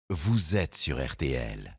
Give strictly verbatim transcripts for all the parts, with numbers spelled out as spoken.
vous êtes sur R T L.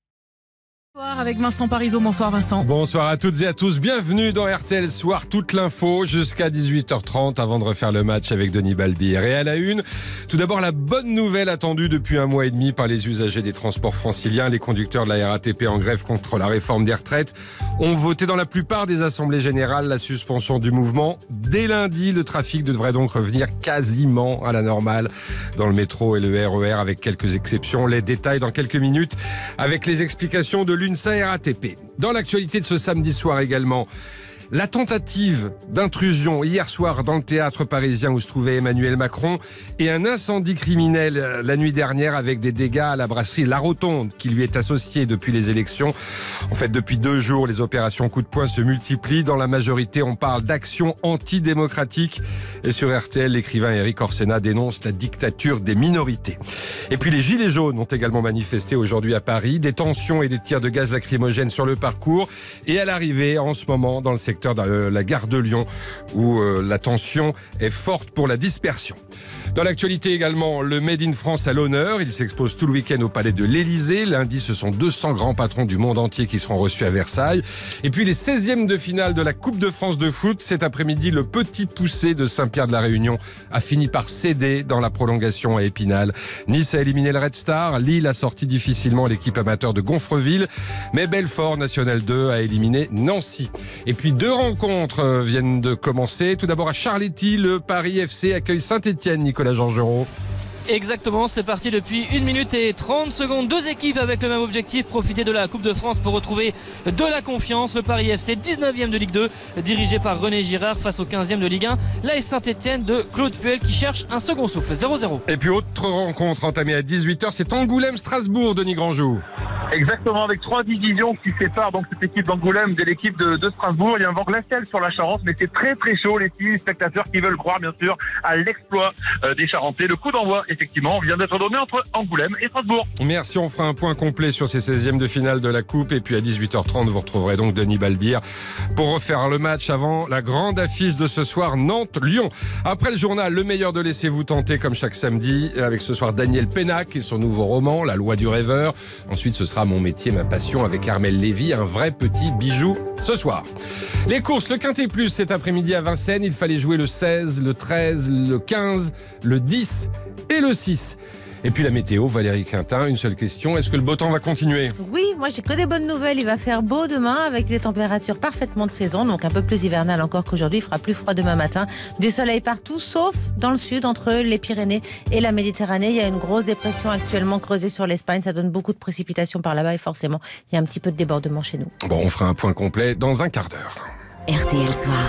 Bonsoir avec Vincent Parisot. Bonsoir Vincent. Bonsoir à toutes et à tous. Bienvenue dans R T L Soir. Toute l'info jusqu'à dix-huit heures trente avant de refaire le match avec Denis Balbir. Et à la une, tout d'abord la bonne nouvelle attendue depuis un mois et demi par les usagers des transports franciliens. Les conducteurs de la R A T P en grève contre la réforme des retraites ont voté dans la plupart des assemblées générales la suspension du mouvement. Dès lundi, le trafic devrait donc revenir quasiment à la normale dans le métro et le R E R avec quelques exceptions. Les détails dans quelques minutes avec les explications de l'UNSA R A T P. Dans l'actualité de ce samedi soir également, la tentative d'intrusion hier soir dans le théâtre parisien où se trouvait Emmanuel Macron et un incendie criminel la nuit dernière avec des dégâts à la brasserie La Rotonde qui lui est associée depuis les élections. En fait, depuis deux jours, les opérations coup de poing se multiplient. Dans la majorité, on parle d'action antidémocratique. Et sur R T L, l'écrivain Éric Orsena dénonce la dictature des minorités. Et puis les Gilets jaunes ont également manifesté aujourd'hui à Paris. Des tensions et des tirs de gaz lacrymogène sur le parcours et à l'arrivée en ce moment dans le secteur de la gare de Lyon où euh, la tension est forte pour la dispersion. Dans l'actualité également, le Made in France à l'honneur. Il s'expose tout le week-end au palais de l'Élysée. Lundi, ce sont deux cents grands patrons du monde entier qui seront reçus à Versailles. Et puis les seizièmes de finale de la Coupe de France de foot. Cet après-midi, le Petit Poucet de Saint-Pierre de la Réunion a fini par céder dans la prolongation à Épinal. Nice a éliminé le Red Star. Lille a sorti difficilement l'équipe amateur de Gonfreville. Mais Belfort, National deux, a éliminé Nancy. Et puis deux rencontres viennent de commencer. Tout d'abord à Charléty, le Paris F C accueille Saint-Etienne. Nicolas Georgerot. Exactement, c'est parti depuis une minute et trente secondes. Deux équipes avec le même objectif, profiter de la Coupe de France pour retrouver de la confiance. Le Paris F C, dix-neuvième de Ligue deux, dirigé par René Girard face au quinzième de Ligue un. L'A S Saint-Etienne de Claude Puel qui cherche un second souffle, zéro zéro. Et puis autre rencontre entamée à dix-huit heures, c'est Angoulême-Strasbourg, Denis Grandjou. Exactement, avec trois divisions qui séparent donc cette équipe d'Angoulême de l'équipe de, de Strasbourg. Il y a un vent glacial sur la Charente, mais c'est très très chaud. Les six spectateurs qui veulent croire bien sûr à l'exploit euh, des Charentais. Le coup d'envoi, effectivement, vient d'être donné entre Angoulême et Strasbourg. Merci, on fera un point complet sur ces seizièmes de finale de la Coupe. Et puis à dix-huit heures trente, vous retrouverez donc Denis Balbir pour refaire le match avant la grande affiche de ce soir, Nantes-Lyon. Après le journal, le meilleur de Laissez-vous tenter comme chaque samedi, avec ce soir Daniel Pénac et son nouveau roman, La loi du rêveur. Ensuite, ce sera Mon métier, ma passion avec Armel Lévy, un vrai petit bijou ce soir. Les courses, le Quintet Plus cet après-midi à Vincennes. Il fallait jouer le seize, le treize, le quinze, le dix et le six. Et puis la météo, Valérie Quintin, une seule question, est-ce que le beau temps va continuer ? Oui, moi j'ai que des bonnes nouvelles, il va faire beau demain avec des températures parfaitement de saison, donc un peu plus hivernal encore qu'aujourd'hui, il fera plus froid demain matin, du soleil partout, sauf dans le sud, entre les Pyrénées et la Méditerranée. Il y a une grosse dépression actuellement creusée sur l'Espagne, ça donne beaucoup de précipitations par là-bas et forcément il y a un petit peu de débordement chez nous. Bon, on fera un point complet dans un quart d'heure. R T L Soir.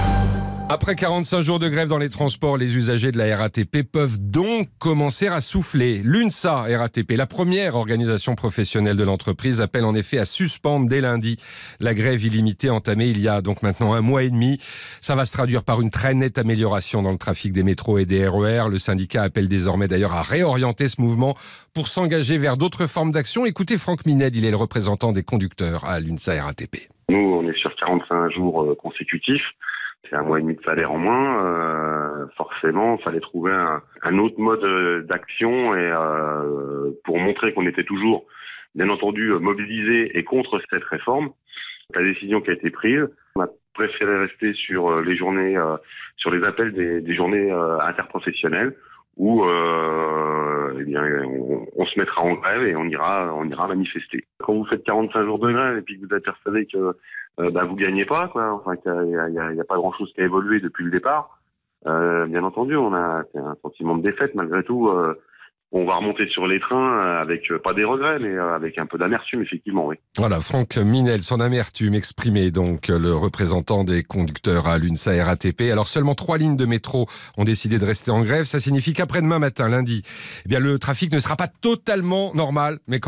Après quarante-cinq jours de grève dans les transports, les usagers de la R A T P peuvent donc commencer à souffler. L'UNSA R A T P, la première organisation professionnelle de l'entreprise, appelle en effet à suspendre dès lundi la grève illimitée entamée il y a donc maintenant un mois et demi. Ça va se traduire par une très nette amélioration dans le trafic des métros et des R E R. Le syndicat appelle désormais d'ailleurs à réorienter ce mouvement pour s'engager vers d'autres formes d'action. Écoutez Franck Minel, il est le représentant des conducteurs à l'UNSA R A T P. Nous, on est sur quarante-cinq jours consécutifs. C'est un mois et demi de salaire en moins. Euh, forcément, il fallait trouver un, un autre mode d'action et euh, pour montrer qu'on était toujours, bien entendu, mobilisés et contre cette réforme. La décision qui a été prise, on a préféré rester sur les journées, euh, sur les appels des, des journées euh, interprofessionnelles où euh, eh bien, on, on se mettra en grève et on ira, on ira manifester. Quand vous faites quarante-cinq jours de grève et puis que vous êtes persuadé que Euh, bah, vous gagnez pas, quoi. Enfin, il y a, y a, y a pas grand-chose qui a évolué depuis le départ. Euh, bien entendu, on a un sentiment de défaite malgré tout. Euh, on va remonter sur les trains avec euh, pas des regrets, mais euh, avec un peu d'amertume, effectivement, oui. Voilà, Franck Minel, son amertume exprimée, donc le représentant des conducteurs à l'UNSA R A T P. Alors seulement trois lignes de métro ont décidé de rester en grève. Ça signifie qu'après-demain matin, lundi, eh bien le trafic ne sera pas totalement normal, mais quand même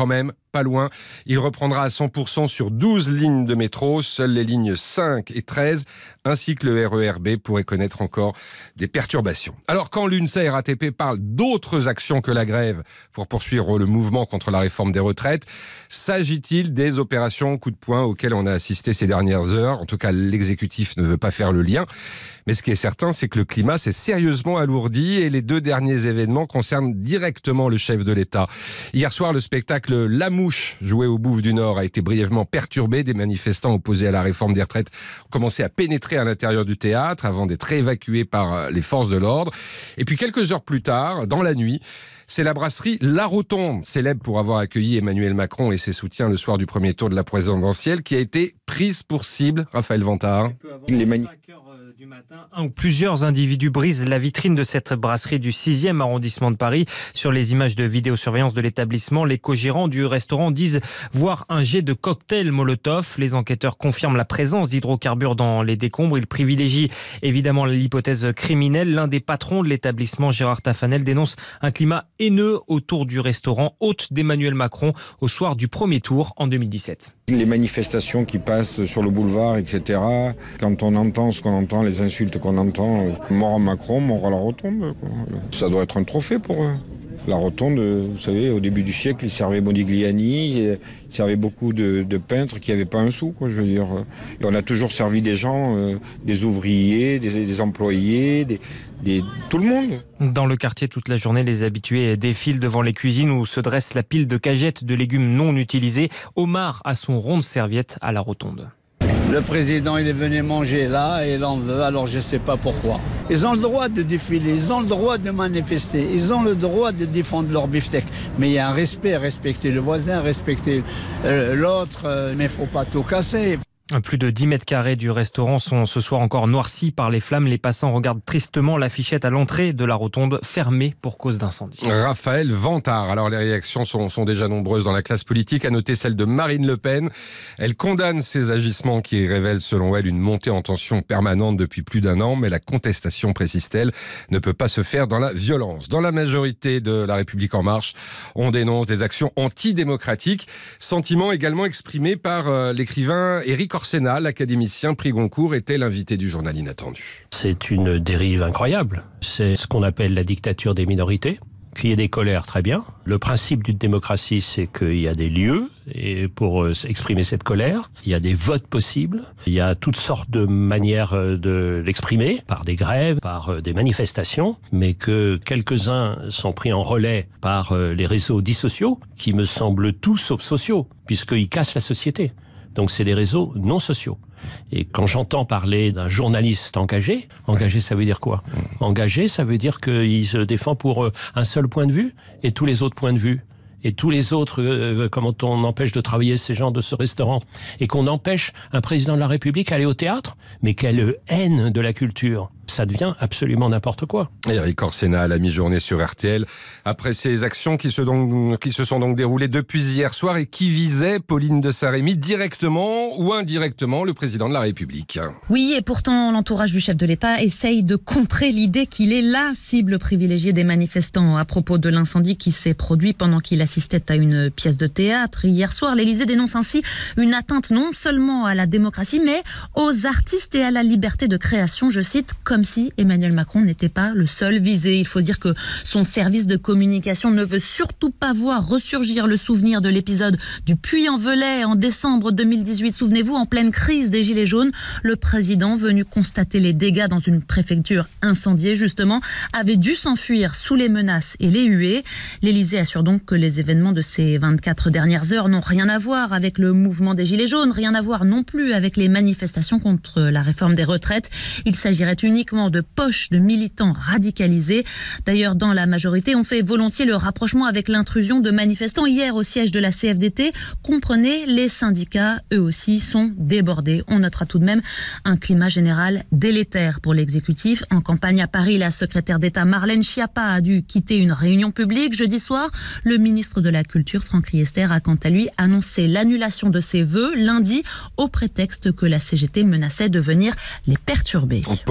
pas loin. Il reprendra à cent pour cent sur douze lignes de métro. Seules les lignes cinq et treize, ainsi que le R E R B, pourraient connaître encore des perturbations. Alors, quand l'UNSA et R A T P parlent d'autres actions que la grève pour poursuivre le mouvement contre la réforme des retraites, s'agit-il des opérations coup de poing auxquelles on a assisté ces dernières heures? En tout cas, l'exécutif ne veut pas faire le lien. Mais ce qui est certain, c'est que le climat s'est sérieusement alourdi et les deux derniers événements concernent directement le chef de l'État. Hier soir, le spectacle La Mouche, joué au Bouffe du Nord, a été brièvement perturbé. Des manifestants opposés à la réforme des retraites ont commencé à pénétrer à l'intérieur du théâtre avant d'être évacués par les forces de l'ordre. Et puis quelques heures plus tard, dans la nuit, c'est la brasserie La Rotonde, célèbre pour avoir accueilli Emmanuel Macron et ses soutiens le soir du premier tour de la présidentielle, qui a été prise pour cible. Raphaël Vantard. Les mani- du matin, un ou plusieurs individus brisent la vitrine de cette brasserie du sixième arrondissement de Paris. Sur les images de vidéosurveillance de l'établissement, les co-gérants du restaurant disent voir un jet de cocktail Molotov. Les enquêteurs confirment la présence d'hydrocarbures dans les décombres. Ils privilégient évidemment l'hypothèse criminelle. L'un des patrons de l'établissement, Gérard Tafanel, dénonce un climat haineux autour du restaurant, hôte d'Emmanuel Macron au soir du premier tour en deux mille dix-sept. Les manifestations qui passent sur le boulevard, et cetera. Quand on entend ce qu'on entend, les insultes qu'on entend, mort à Macron, mort à la Rotonde, quoi. Ça doit être un trophée pour eux. La Rotonde, vous savez, au début du siècle, ils servaient Modigliani, ils servaient beaucoup de, de peintres qui n'avaient pas un sou, quoi, je veux dire. Et on a toujours servi des gens, euh, des ouvriers, des, des employés, des, des, tout le monde. Dans le quartier, toute la journée, les habitués défilent devant les cuisines où se dresse la pile de cagettes de légumes non utilisés. Omar a son rond de serviette à la Rotonde. Le président, il est venu manger là et il en veut, alors je ne sais pas pourquoi. Ils ont le droit de défiler, ils ont le droit de manifester, ils ont le droit de défendre leur beefsteak. Mais il y a un respect, respecter le voisin, respecter euh, l'autre, euh, mais il ne faut pas tout casser. Plus de dix mètres carrés du restaurant sont ce soir encore noircis par les flammes. Les passants regardent tristement l'affichette à l'entrée de la Rotonde, fermée pour cause d'incendie. Raphaël Vantard. Alors les réactions sont, sont déjà nombreuses dans la classe politique. À noter celle de Marine Le Pen. Elle condamne ces agissements qui révèlent selon elle une montée en tension permanente depuis plus d'un an. Mais la contestation, précise-t-elle, ne peut pas se faire dans la violence. Dans la majorité de La République En Marche, on dénonce des actions antidémocratiques. Sentiment également exprimé par euh, l'écrivain Éric Orsena, l'académicien prix Goncourt, était l'invité du journal Inattendu. C'est une dérive incroyable. C'est ce qu'on appelle la dictature des minorités. Qu'il y ait des colères, très bien. Le principe d'une démocratie, c'est qu'il y a des lieux et pour exprimer cette colère. Il y a des votes possibles. Il y a toutes sortes de manières de l'exprimer, par des grèves, par des manifestations, mais que quelques-uns sont pris en relais par les réseaux dits sociaux, qui me semblent tous sauf sociaux, puisqu'ils cassent la société. Donc c'est des réseaux non sociaux. Et quand j'entends parler d'un journaliste engagé, engagé ça veut dire quoi ? Engagé, ça veut dire qu'il se défend pour un seul point de vue et tous les autres points de vue. Et tous les autres, euh, comment on empêche de travailler ces gens de ce restaurant. Et qu'on empêche un président de la République d'aller au théâtre. Mais quelle haine de la culture. Ça devient absolument n'importe quoi. Éric Orsena à la mi-journée sur R T L. Après ces actions qui se, donc, qui se sont donc déroulées depuis hier soir et qui visaient, Pauline de Saint-Rémy, directement ou indirectement le président de la République. Oui, et pourtant l'entourage du chef de l'État essaye de contrer l'idée qu'il est la cible privilégiée des manifestants. À propos de l'incendie qui s'est produit pendant qu'il assistait à une pièce de théâtre hier soir, l'Élysée dénonce ainsi une atteinte non seulement à la démocratie, mais aux artistes et à la liberté de création, je cite, comme si Emmanuel Macron n'était pas le seul visé. Il faut dire que son service de communication ne veut surtout pas voir ressurgir le souvenir de l'épisode du Puy-en-Velay en décembre deux mille dix-huit. Souvenez-vous, en pleine crise des Gilets jaunes, le président, venu constater les dégâts dans une préfecture incendiée, justement, avait dû s'enfuir sous les menaces et les huées. L'Élysée assure donc que les événements de ces vingt-quatre dernières heures n'ont rien à voir avec le mouvement des Gilets jaunes, rien à voir non plus avec les manifestations contre la réforme des retraites. Il s'agirait uniquement de poches de militants radicalisés. D'ailleurs, dans la majorité, on fait volontiers le rapprochement avec l'intrusion de manifestants hier au siège de la C F D T. Comprenez, les syndicats, eux aussi, sont débordés. On notera tout de même un climat général délétère pour l'exécutif. En campagne à Paris, la secrétaire d'État Marlène Schiappa a dû quitter une réunion publique. Jeudi soir, le ministre de la Culture, Franck Riester, a quant à lui annoncé l'annulation de ses vœux lundi au prétexte que la C G T menaçait de venir les perturber. Pauline de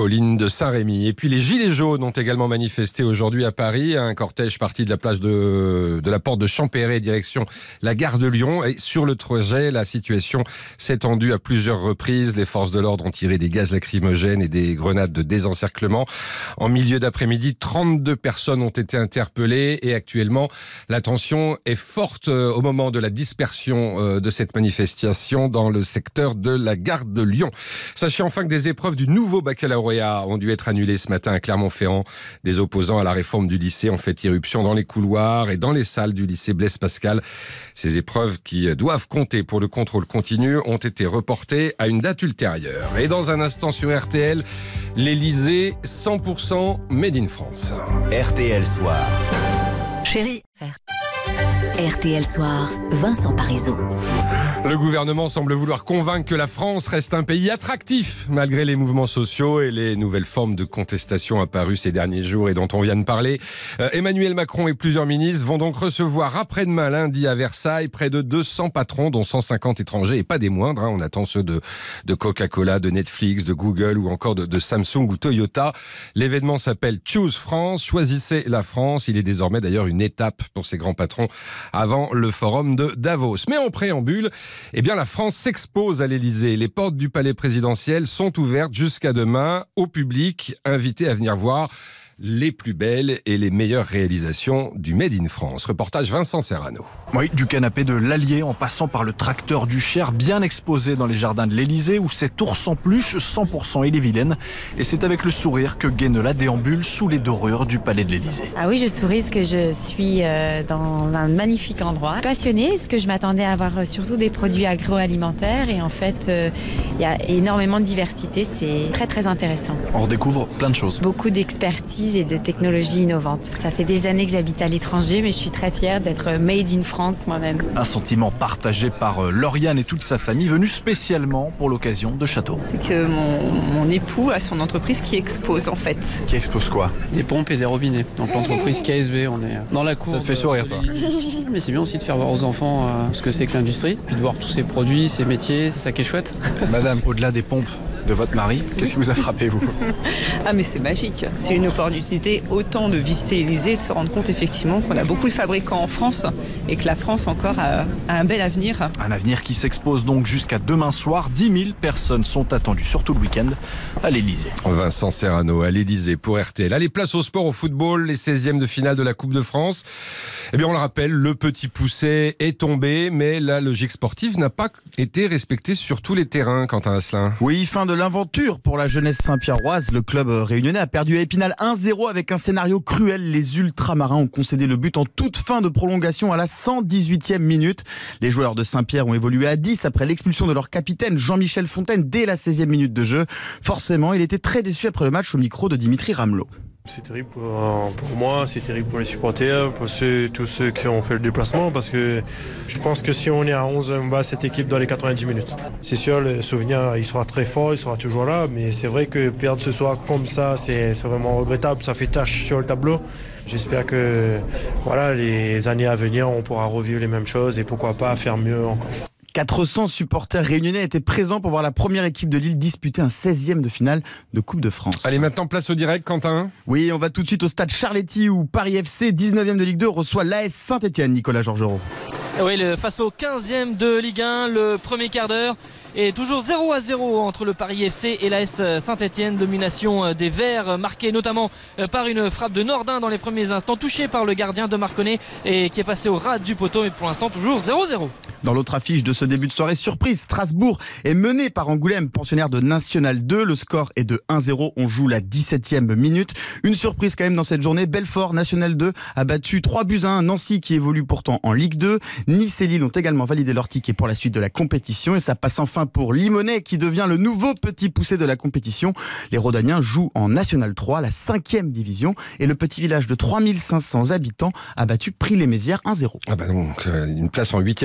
Saint-Rémy. Et puis les Gilets jaunes ont également manifesté aujourd'hui à Paris. Un cortège parti de la place de, de la porte de Champéret, direction la gare de Lyon. Et sur le trajet, la situation s'est tendue à plusieurs reprises. Les forces de l'ordre ont tiré des gaz lacrymogènes et des grenades de désencerclement. En milieu d'après-midi, trente-deux personnes ont été interpellées et actuellement, la tension est forte au moment de la dispersion de cette manifestation dans le secteur de la gare de Lyon. Sachez enfin que des épreuves du nouveau baccalauréat ont dû être annulées ce matin à Clermont-Ferrand. Des opposants à la réforme du lycée ont fait irruption dans les couloirs et dans les salles du lycée Blaise Pascal. Ces épreuves qui doivent compter pour le contrôle continu ont été reportées à une date ultérieure. Et dans un instant sur R T L, l'Elysée cent pour cent Made in France. R T L Soir. Chérie. R T L Soir, Vincent Parisot. Le gouvernement semble vouloir convaincre que la France reste un pays attractif, malgré les mouvements sociaux et les nouvelles formes de contestation apparues ces derniers jours et dont on vient de parler. Euh, Emmanuel Macron et plusieurs ministres vont donc recevoir après-demain lundi à Versailles près de deux cents patrons, dont cent cinquante étrangers, et pas des moindres. Hein. On attend ceux de, de Coca-Cola, de Netflix, de Google ou encore de, de Samsung ou Toyota. L'événement s'appelle Choose France, choisissez la France. Il est désormais d'ailleurs une étape pour ces grands patrons avant le forum de Davos. Mais en préambule, eh bien, la France s'expose à l'Elysée. Les portes du palais présidentiel sont ouvertes jusqu'à demain au public, invité à venir voir les plus belles et les meilleures réalisations du Made in France. Reportage Vincent Serrano. Oui, du canapé de l'Allier en passant par le tracteur du Cher, bien exposé dans les jardins de l'Elysée, où cet ours en peluche cent pour cent Ille-et-Vilaine. Et c'est avec le sourire que Guénela déambule sous les dorures du palais de l'Elysée. Ah oui, je souris parce que je suis dans un magnifique endroit. Passionnée, parce que je m'attendais à avoir surtout des produits agroalimentaires. Et en fait, il y a énormément de diversité. C'est très, très intéressant. On redécouvre plein de choses. Beaucoup d'expertise et de technologies innovantes. Ça fait des années que j'habite à l'étranger, mais je suis très fière d'être made in France moi-même. Un sentiment partagé par Lauriane et toute sa famille, venue spécialement pour l'occasion de Château. C'est que mon, mon époux a son entreprise qui expose en fait. Qui expose quoi? Des pompes et des robinets. Donc l'entreprise K S B, on est dans la cour. Ça te fait sourire toi? Mais c'est bien aussi de faire voir aux enfants euh, ce que c'est que l'industrie, puis de voir tous ces produits, ces métiers, c'est ça qui est chouette. Madame, au-delà des pompes de votre mari, qu'est-ce qui vous a frappé vous? Ah mais c'est magique, c'est une opportunité autant de visiter l'Elysée et de se rendre compte effectivement qu'on a beaucoup de fabricants en France et que la France encore a, a un bel avenir. Un avenir qui s'expose donc jusqu'à demain soir. dix mille personnes sont attendues, surtout le week-end, à l'Elysée. Vincent Serrano à l'Elysée pour R T L. Allez, place au sport, au football, les seizièmes de finale de la Coupe de France. Eh bien, on le rappelle, le petit poucet est tombé, mais la logique sportive n'a pas été respectée sur tous les terrains, Quentin Asselin. Oui, fin de l'aventure pour la jeunesse Saint-Pierroise. Le club réunionnais a perdu à Épinal un zéro avec un scénario cruel. Les ultramarins ont concédé le but en toute fin de prolongation à la cent dix-huitième minute. Les joueurs de Saint-Pierre ont évolué à dix après l'expulsion de leur capitaine Jean-Michel Fontaine dès la seizième minute de jeu. Forcément, il était très déçu après le match au micro de Dimitri Ramelot. C'est terrible pour, pour moi, c'est terrible pour les supporters, pour ceux, tous ceux qui ont fait le déplacement, parce que je pense que si on est à onze, on bat cette équipe dans les quatre-vingt-dix minutes. C'est sûr, le souvenir, il sera très fort, il sera toujours là, mais c'est vrai que perdre ce soir comme ça, c'est vraiment regrettable, ça fait tâche sur le tableau. J'espère que voilà, les années à venir, on pourra revivre les mêmes choses et pourquoi pas faire mieux encore. quatre cents supporters réunionnais étaient présents pour voir la première équipe de Lille disputer un seizième de finale de Coupe de France. Allez, maintenant place au direct, Quentin. Oui, on va tout de suite au stade Charletti où Paris F C, dix-neuvième de Ligue deux, reçoit l'A S Saint-Etienne, Nicolas Georgerot. Oui, le, face au quinzième de Ligue un, le premier quart d'heure. Et toujours zéro à zéro entre le Paris F C et l'A S Saint-Etienne. Domination des Verts, marquée notamment par une frappe de Nordin dans les premiers instants, touchée par le gardien de Marconnet et qui est passé au ras du poteau. Mais pour l'instant, toujours zéro zéro. Dans l'autre affiche de ce début de soirée, surprise, Strasbourg est mené par Angoulême, pensionnaire de National deux. Le score est de un zéro. On joue la dix-septième minute. Une surprise quand même dans cette journée. Belfort, National deux, a battu trois buts à un Nancy qui évolue pourtant en Ligue deux. Nice et Lille ont également validé leur ticket pour la suite de la compétition. Et ça passe enfin pour Limonest qui devient le nouveau petit poussé de la compétition. Les Rodaniens jouent en National trois, la cinquième division. Et le petit village de trois mille cinq cents habitants a battu Prix-les-Mézières un zéro. Ah bah donc, une place en huitième de finale.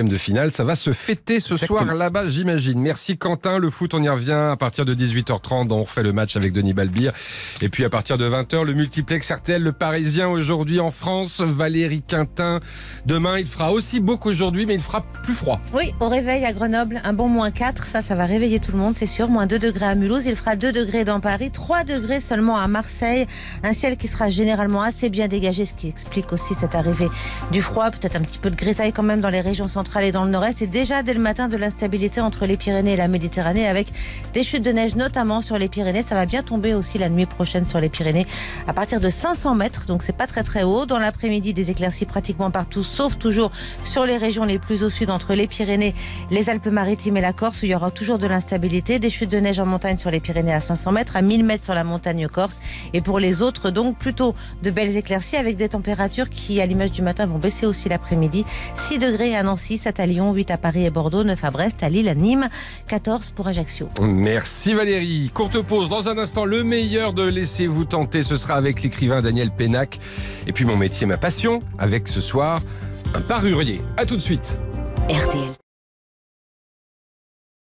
nationale. Ça va se fêter ce Exactement. soir là-bas, j'imagine. Merci Quentin. Le foot, on y revient à partir de dix-huit heures trente. On refait le match avec Denis Balbir. Et puis à partir de vingt heures, le multiplex R T L, le Parisien aujourd'hui en France. Valérie Quintin. Demain, il fera aussi beau qu'aujourd'hui, mais il fera plus froid. Oui, au réveil à Grenoble, un bon moins quatre. Ça, ça va réveiller tout le monde, c'est sûr. Moins deux degrés à Mulhouse. Il fera deux degrés dans Paris. trois degrés seulement à Marseille. Un ciel qui sera généralement assez bien dégagé, ce qui explique aussi cette arrivée du froid. Peut-être un petit peu de grisaille quand même dans les régions centrales et dans le nord-est. Et déjà dès le matin de l'instabilité entre les Pyrénées et la Méditerranée avec des chutes de neige notamment sur les Pyrénées. Ça va bien tomber aussi la nuit prochaine sur les Pyrénées à partir de cinq cents mètres. Donc c'est pas très très haut. Dans l'après-midi, des éclaircies pratiquement partout, sauf toujours sur les régions les plus au sud entre les Pyrénées, les Alpes-Maritimes et la Corse où il y aura toujours de l'instabilité. Des chutes de neige en montagne sur les Pyrénées à cinq cents mètres, à mille mètres sur la montagne corse. Et pour les autres, donc plutôt de belles éclaircies avec des températures qui, à l'image du matin, vont baisser aussi l'après-midi. six degrés à Nancy, sept à Lyon, huit à Paris et Bordeaux, neuf à Brest, à Lille, à Nîmes, quatorze pour Ajaccio. Merci Valérie. Courte pause. Dans un instant, le meilleur de Laissez-vous tenter. Ce sera avec l'écrivain Daniel Pénac. Et puis mon métier, ma passion, avec ce soir un parurier. À tout de suite. R T L.